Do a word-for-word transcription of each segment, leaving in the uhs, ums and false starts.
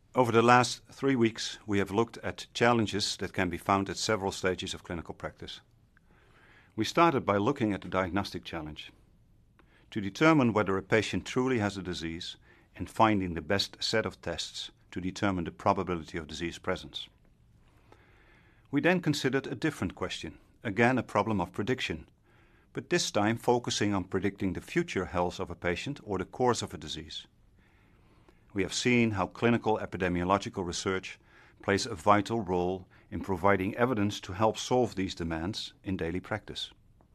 Over the last three weeks, we have looked at challenges that can be found at several stages of clinical practice. We started by looking at the diagnostic challenge, to determine whether a patient truly has a disease and finding the best set of tests to determine the probability of disease presence. We then considered a different question, again a problem of prediction, but this time focusing on predicting the future health of a patient or the course of a disease. We have seen how clinical epidemiological research plays a vital role in providing evidence to help solve these demands in daily practice.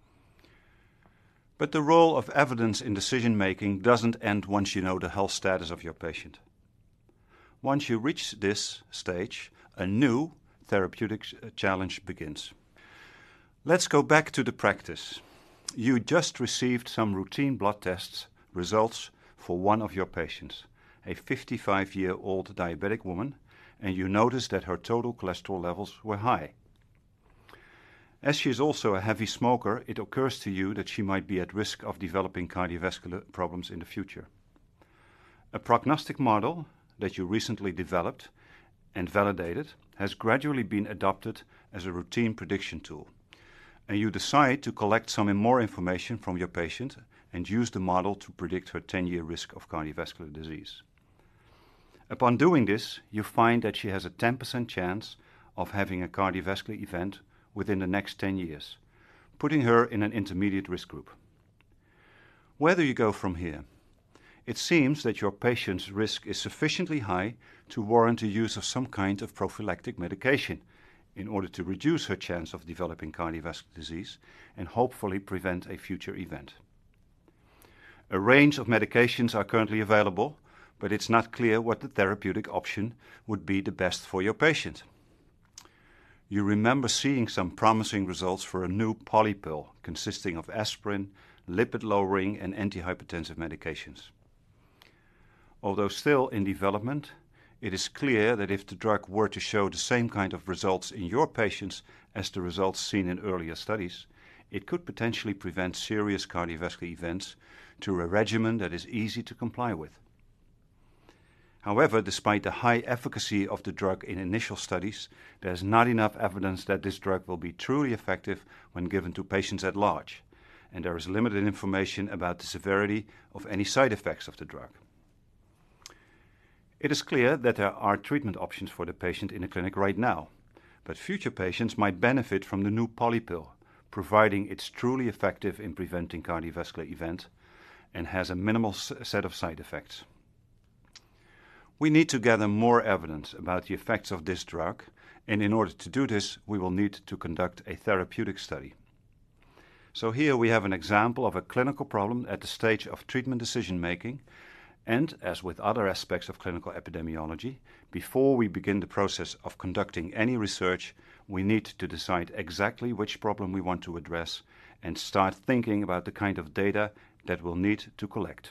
But the role of evidence in decision-making doesn't end once you know the health status of your patient. Once you reach this stage, a new therapeutic challenge begins. Let's go back to the practice. You just received some routine blood tests results for one of your patients, a fifty-five-year-old diabetic woman, and you noticed that her total cholesterol levels were high. As she is also a heavy smoker, it occurs to you that she might be at risk of developing cardiovascular problems in the future. A prognostic model that you recently developed and validated has gradually been adopted as a routine prediction tool, and you decide to collect some more information from your patient and use the model to predict her ten-year risk of cardiovascular disease. Upon doing this, you find that she has a ten percent chance of having a cardiovascular event within the next ten years, putting her in an intermediate risk group. Where do you go from here? It seems that your patient's risk is sufficiently high to warrant the use of some kind of prophylactic medication in order to reduce her chance of developing cardiovascular disease and hopefully prevent a future event. A range of medications are currently available, but it's not clear what the therapeutic option would be the best for your patient. You remember seeing some promising results for a new polypill consisting of aspirin, lipid-lowering and antihypertensive medications. Although still in development, it is clear that if the drug were to show the same kind of results in your patients as the results seen in earlier studies, it could potentially prevent serious cardiovascular events through a regimen that is easy to comply with. However, despite the high efficacy of the drug in initial studies, there is not enough evidence that this drug will be truly effective when given to patients at large, and there is limited information about the severity of any side effects of the drug. It is clear that there are treatment options for the patient in the clinic right now, but future patients might benefit from the new polypill, providing it's truly effective in preventing cardiovascular events and has a minimal set of side effects. We need to gather more evidence about the effects of this drug, and in order to do this, we will need to conduct a therapeutic study. So here we have an example of a clinical problem at the stage of treatment decision-making, and, as with other aspects of clinical epidemiology, before we begin the process of conducting any research, we need to decide exactly which problem we want to address and start thinking about the kind of data that we'll need to collect.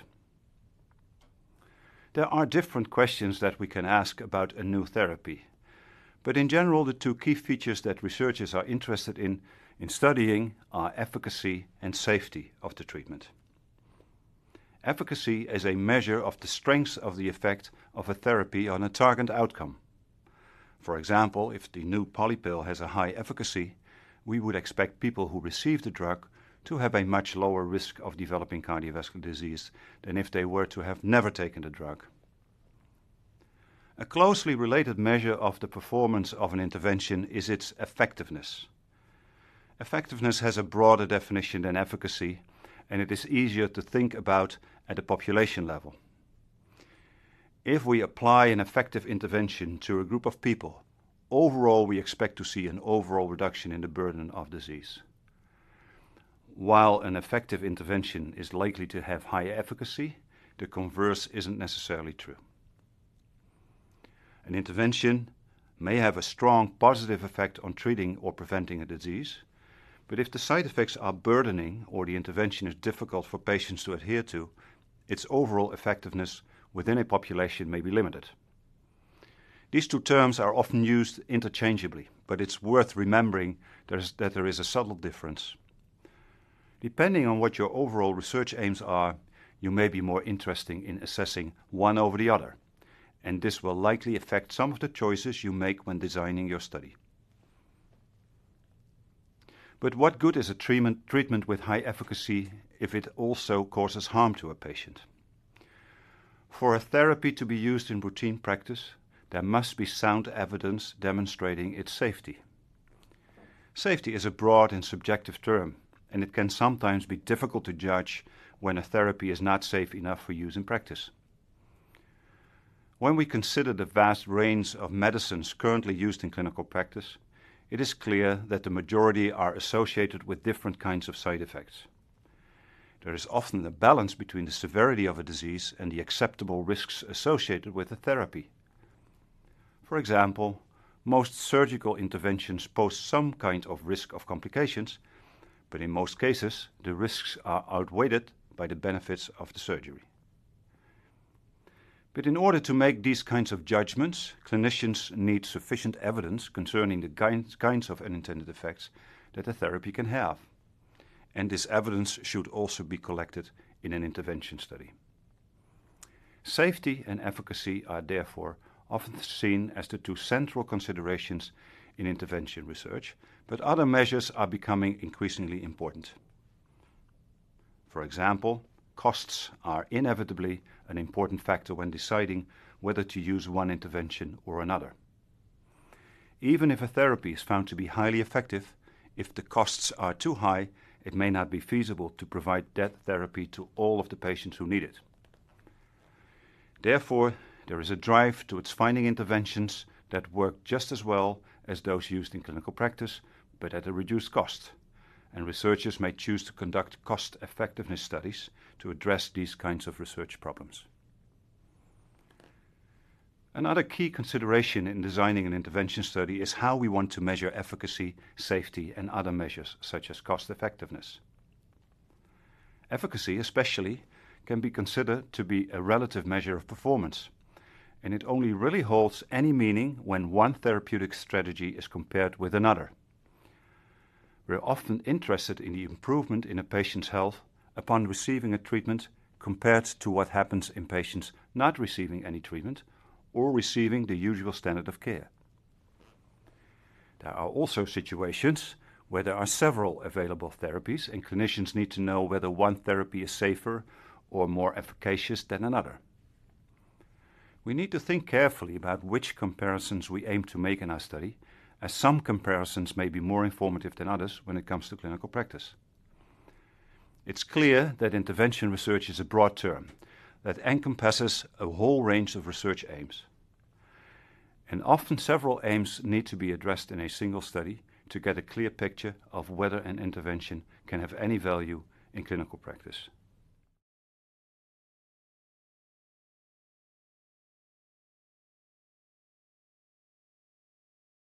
There are different questions that we can ask about a new therapy, but in general the two key features that researchers are interested in in studying are efficacy and safety of the treatment. Efficacy is a measure of the strength of the effect of a therapy on a target outcome. For example, if the new polypill has a high efficacy, we would expect people who receive the drug to have a much lower risk of developing cardiovascular disease than if they were to have never taken the drug. A closely related measure of the performance of an intervention is its effectiveness. Effectiveness has a broader definition than efficacy, and it is easier to think about at a population level. If we apply an effective intervention to a group of people, overall we expect to see an overall reduction in the burden of disease. While an effective intervention is likely to have high efficacy, the converse isn't necessarily true. An intervention may have a strong positive effect on treating or preventing a disease, but if the side effects are burdening or the intervention is difficult for patients to adhere to, its overall effectiveness within a population may be limited. These two terms are often used interchangeably, but it's worth remembering there's, that there is a subtle difference. Depending on what your overall research aims are, you may be more interested in assessing one over the other, and this will likely affect some of the choices you make when designing your study. But what good is a treatment, treatment with high efficacy if it also causes harm to a patient? For a therapy to be used in routine practice, there must be sound evidence demonstrating its safety. Safety is a broad and subjective term, and it can sometimes be difficult to judge when a therapy is not safe enough for use in practice. When we consider the vast range of medicines currently used in clinical practice, it is clear that the majority are associated with different kinds of side effects. There is often a balance between the severity of a disease and the acceptable risks associated with the therapy. For example, most surgical interventions pose some kind of risk of complications, but in most cases the risks are outweighed by the benefits of the surgery. But in order to make these kinds of judgments, clinicians need sufficient evidence concerning the kinds of unintended effects that a therapy can have. And this evidence should also be collected in an intervention study. Safety and efficacy are therefore often seen as the two central considerations in intervention research, but other measures are becoming increasingly important. For example, costs are inevitably an important factor when deciding whether to use one intervention or another. Even if a therapy is found to be highly effective, if the costs are too high, it may not be feasible to provide that therapy to all of the patients who need it. Therefore, there is a drive towards finding interventions that work just as well as those used in clinical practice, but at a reduced cost, and researchers may choose to conduct cost-effectiveness studies to address these kinds of research problems. Another key consideration in designing an intervention study is how we want to measure efficacy, safety, and other measures such as cost-effectiveness. Efficacy, especially, can be considered to be a relative measure of performance, and it only really holds any meaning when one therapeutic strategy is compared with another. We're often interested in the improvement in a patient's health upon receiving a treatment compared to what happens in patients not receiving any treatment or receiving the usual standard of care. There are also situations where there are several available therapies and clinicians need to know whether one therapy is safer or more efficacious than another. We need to think carefully about which comparisons we aim to make in our study, as some comparisons may be more informative than others when it comes to clinical practice. It's clear that intervention research is a broad term that encompasses a whole range of research aims. And often several aims need to be addressed in a single study to get a clear picture of whether an intervention can have any value in clinical practice.